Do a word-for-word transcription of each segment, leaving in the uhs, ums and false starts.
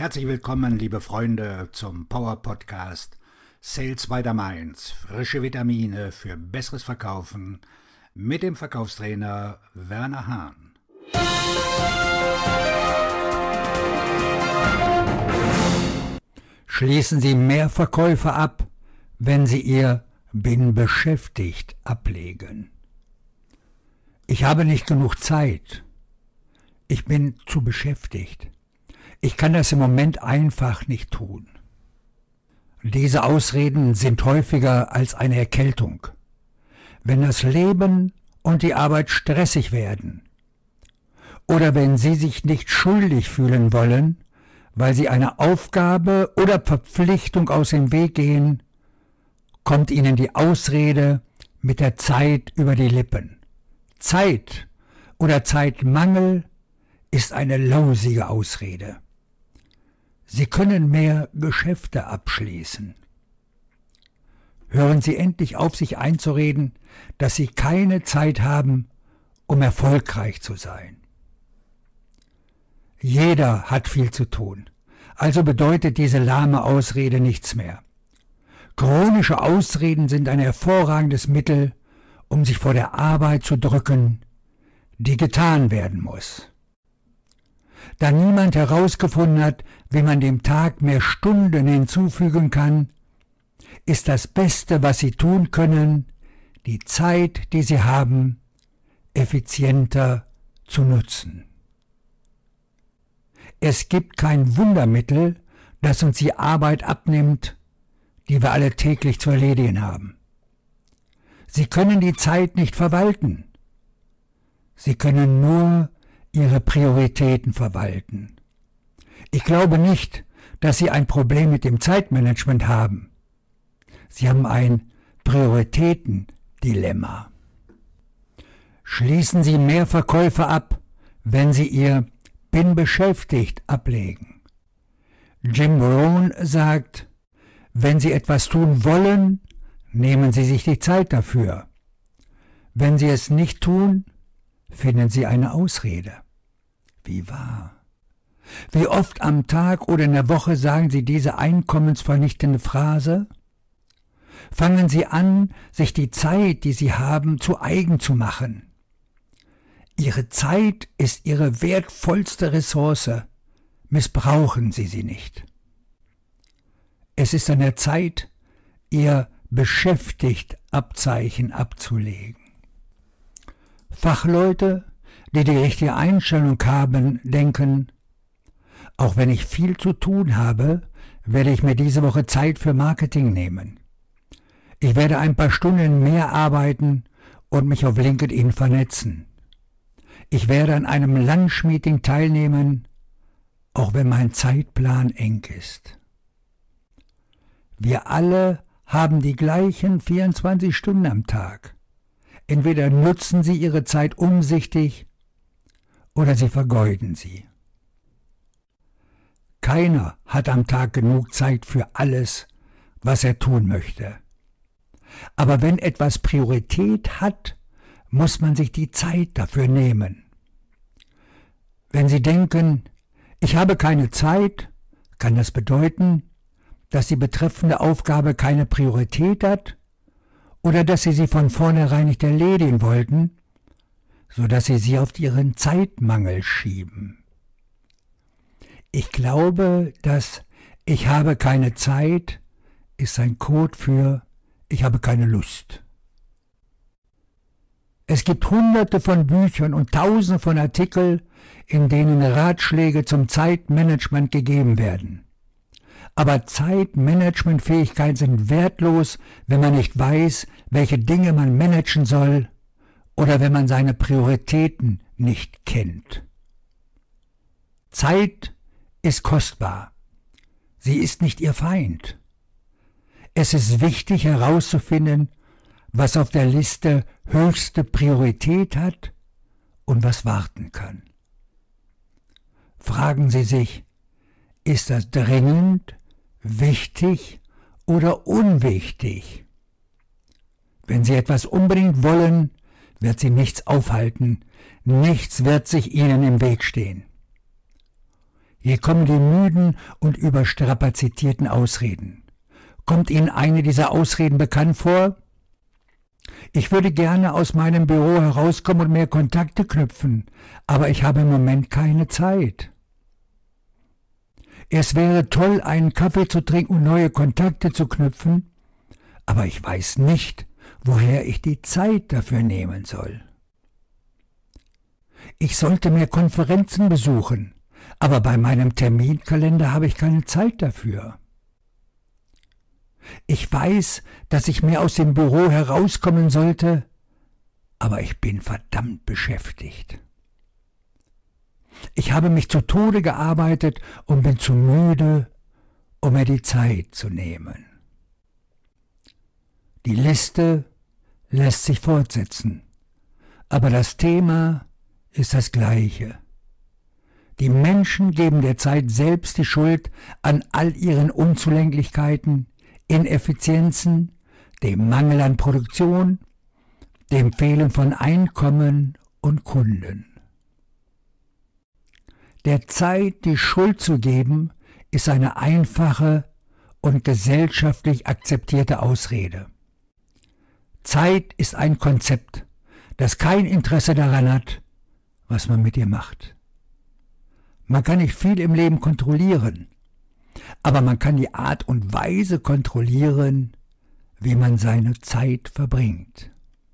Herzlich willkommen, liebe Freunde, zum Power Podcast Sales by the Mainz. Frische Vitamine für besseres Verkaufen mit dem Verkaufstrainer Werner Hahn. Schließen Sie mehr Verkäufe ab, wenn Sie Ihr Bin beschäftigt ablegen. Ich habe nicht genug Zeit. Ich bin zu beschäftigt. Ich kann das im Moment einfach nicht tun. Diese Ausreden sind häufiger als eine Erkältung. Wenn das Leben und die Arbeit stressig werden oder wenn Sie sich nicht schuldig fühlen wollen, weil Sie eine Aufgabe oder Verpflichtung aus dem Weg gehen, kommt Ihnen die Ausrede mit der Zeit über die Lippen. Zeit oder Zeitmangel ist eine lausige Ausrede. Sie können mehr Geschäfte abschließen. Hören Sie endlich auf, sich einzureden, dass Sie keine Zeit haben, um erfolgreich zu sein. Jeder hat viel zu tun, also bedeutet diese lahme Ausrede nichts mehr. Chronische Ausreden sind ein hervorragendes Mittel, um sich vor der Arbeit zu drücken, die getan werden muss. Da niemand herausgefunden hat, wie man dem Tag mehr Stunden hinzufügen kann, ist das Beste, was Sie tun können, die Zeit, die Sie haben, effizienter zu nutzen. Es gibt kein Wundermittel, das uns die Arbeit abnimmt, die wir alle täglich zu erledigen haben. Sie können die Zeit nicht verwalten. Sie können nur Ihre Prioritäten verwalten. Ich glaube nicht, dass Sie ein Problem mit dem Zeitmanagement haben. Sie haben ein Prioritätendilemma. Schließen Sie mehr Verkäufe ab, wenn Sie Ihr Bin beschäftigt ablegen. Jim Rohn sagt, wenn Sie etwas tun wollen, nehmen Sie sich die Zeit dafür. Wenn Sie es nicht tun, finden Sie eine Ausrede. Wie wahr? Wie oft am Tag oder in der Woche sagen Sie diese einkommensvernichtende Phrase? Fangen Sie an, sich die Zeit, die Sie haben, zu eigen zu machen. Ihre Zeit ist Ihre wertvollste Ressource. Missbrauchen Sie sie nicht. Es ist an der Zeit, Ihr Beschäftigt-Abzeichen abzulegen. Fachleute, die die richtige Einstellung haben, denken, auch wenn ich viel zu tun habe, werde ich mir diese Woche Zeit für Marketing nehmen. Ich werde ein paar Stunden mehr arbeiten und mich auf LinkedIn vernetzen. Ich werde an einem Lunch-Meeting teilnehmen, auch wenn mein Zeitplan eng ist. Wir alle haben die gleichen vierundzwanzig Stunden am Tag. Entweder nutzen Sie Ihre Zeit umsichtig oder Sie vergeuden sie. Keiner hat am Tag genug Zeit für alles, was er tun möchte. Aber wenn etwas Priorität hat, muss man sich die Zeit dafür nehmen. Wenn Sie denken, ich habe keine Zeit, kann das bedeuten, dass die betreffende Aufgabe keine Priorität hat oder dass Sie sie von vornherein nicht erledigen wollten, sodass Sie sie auf Ihren Zeitmangel schieben. Ich glaube, dass ich habe keine Zeit ist ein Code für ich habe keine Lust. Es gibt hunderte von Büchern und tausende von Artikeln, in denen Ratschläge zum Zeitmanagement gegeben werden. Aber Zeitmanagementfähigkeiten sind wertlos, wenn man nicht weiß, welche Dinge man managen soll oder wenn man seine Prioritäten nicht kennt. Zeit ist kostbar. Sie ist nicht Ihr Feind. Es ist wichtig herauszufinden, was auf der Liste höchste Priorität hat und was warten kann. Fragen Sie sich, ist das dringend, wichtig oder unwichtig? Wenn Sie etwas unbedingt wollen, wird Sie nichts aufhalten, nichts wird sich Ihnen im Weg stehen. Hier kommen die müden und überstrapazitierten Ausreden. Kommt Ihnen eine dieser Ausreden bekannt vor? Ich würde gerne aus meinem Büro herauskommen und mehr Kontakte knüpfen, aber ich habe im Moment keine Zeit. Es wäre toll, einen Kaffee zu trinken und neue Kontakte zu knüpfen, aber ich weiß nicht, woher ich die Zeit dafür nehmen soll. Ich sollte mehr Konferenzen besuchen, aber bei meinem Terminkalender habe ich keine Zeit dafür. Ich weiß, dass ich mehr aus dem Büro herauskommen sollte, aber ich bin verdammt beschäftigt. Ich habe mich zu Tode gearbeitet und bin zu müde, um mir die Zeit zu nehmen. Die Liste lässt sich fortsetzen, aber das Thema ist das gleiche. Die Menschen geben der Zeit selbst die Schuld an all ihren Unzulänglichkeiten, Ineffizienzen, dem Mangel an Produktion, dem Fehlen von Einkommen und Kunden. Der Zeit die Schuld zu geben, ist eine einfache und gesellschaftlich akzeptierte Ausrede. Zeit ist ein Konzept, das kein Interesse daran hat, was man mit ihr macht. Man kann nicht viel im Leben kontrollieren, aber man kann die Art und Weise kontrollieren, wie man seine Zeit verbringt.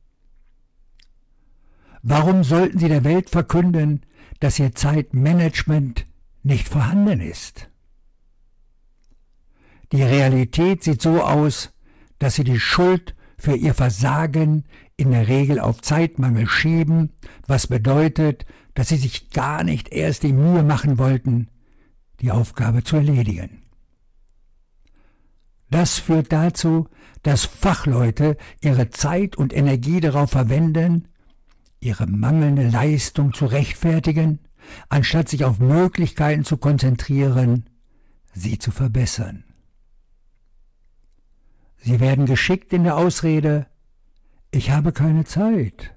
Warum sollten Sie der Welt verkünden, dass Ihr Zeitmanagement nicht vorhanden ist? Die Realität sieht so aus, dass Sie die Schuld für Ihr Versagen in der Regel auf Zeitmangel schieben, was bedeutet, dass Sie sich gar nicht erst die Mühe machen wollten, die Aufgabe zu erledigen. Das führt dazu, dass Fachleute ihre Zeit und Energie darauf verwenden, ihre mangelnde Leistung zu rechtfertigen, anstatt sich auf Möglichkeiten zu konzentrieren, sie zu verbessern. Sie werden geschickt in der Ausrede, ich habe keine Zeit.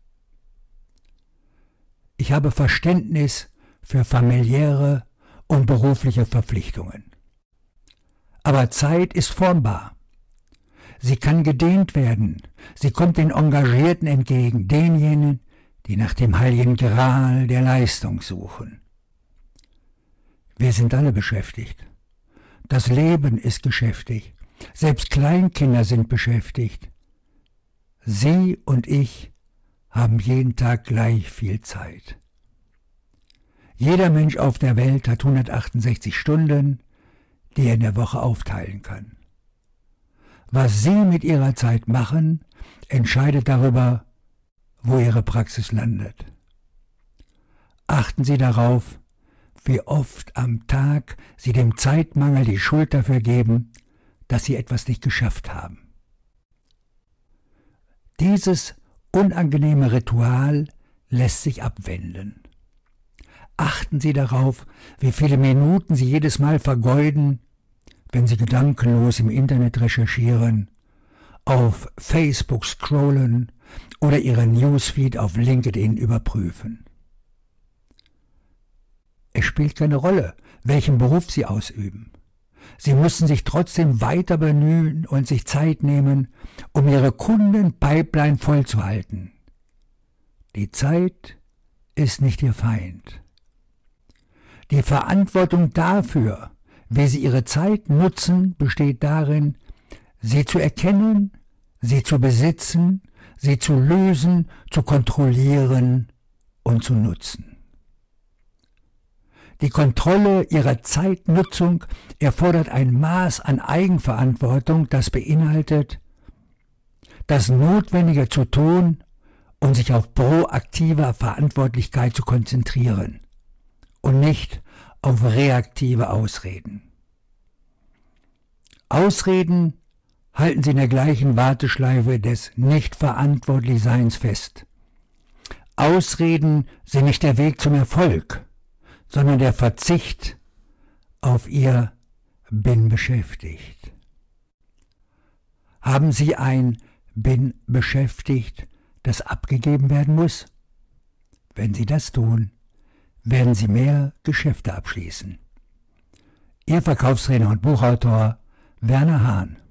Ich habe Verständnis für familiäre und berufliche Verpflichtungen. Aber Zeit ist formbar. Sie kann gedehnt werden. Sie kommt den Engagierten entgegen, denjenigen, die nach dem heiligen Gral der Leistung suchen. Wir sind alle beschäftigt. Das Leben ist geschäftig. Selbst Kleinkinder sind beschäftigt. Sie und ich haben jeden Tag gleich viel Zeit. Jeder Mensch auf der Welt hat hundertachtundsechzig Stunden, die er in der Woche aufteilen kann. Was Sie mit Ihrer Zeit machen, entscheidet darüber, wo Ihre Praxis landet. Achten Sie darauf, wie oft am Tag Sie dem Zeitmangel die Schuld dafür geben, dass Sie etwas nicht geschafft haben. Dieses unangenehme Ritual lässt sich abwenden. Achten Sie darauf, wie viele Minuten Sie jedes Mal vergeuden, wenn Sie gedankenlos im Internet recherchieren, auf Facebook scrollen oder Ihren Newsfeed auf LinkedIn überprüfen. Es spielt keine Rolle, welchen Beruf Sie ausüben. Sie müssen sich trotzdem weiter bemühen und sich Zeit nehmen, um Ihre Kundenpipeline vollzuhalten. Die Zeit ist nicht Ihr Feind. Die Verantwortung dafür, wie Sie Ihre Zeit nutzen, besteht darin, sie zu erkennen, sie zu besitzen, sie zu lösen, zu kontrollieren und zu nutzen. Die Kontrolle Ihrer Zeitnutzung erfordert ein Maß an Eigenverantwortung, das beinhaltet, das Notwendige zu tun und sich auf proaktive Verantwortlichkeit zu konzentrieren und nicht auf reaktive Ausreden. Ausreden halten Sie in der gleichen Warteschleife des Nicht-Verantwortlich-Seins fest. Ausreden sind nicht der Weg zum Erfolg, sondern der Verzicht auf Ihr Bin beschäftigt. Haben Sie ein Bin beschäftigt, das abgegeben werden muss? Wenn Sie das tun, werden Sie mehr Geschäfte abschließen. Ihr Verkaufstrainer und Buchautor Werner Hahn.